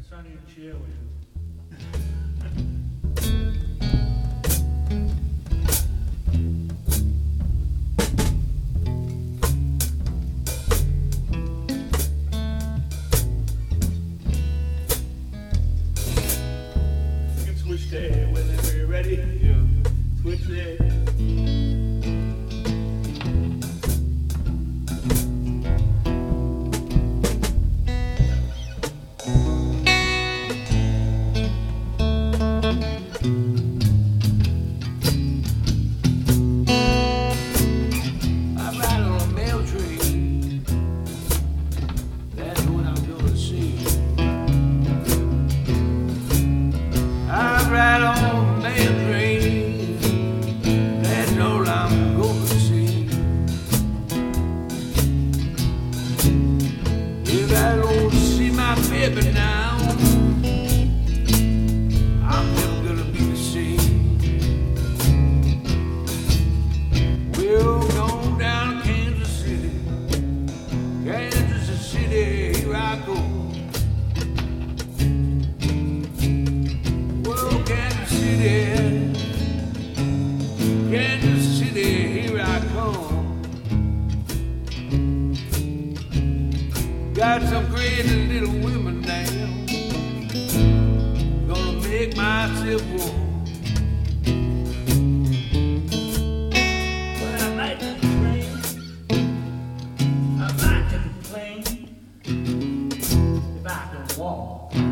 Sonny and Cher with you. You can switch there whenever you're ready. Yeah. Switch there. Got some crazy little women down, gonna make myself warm. Well, I like to complain, I like to complain if I can walk.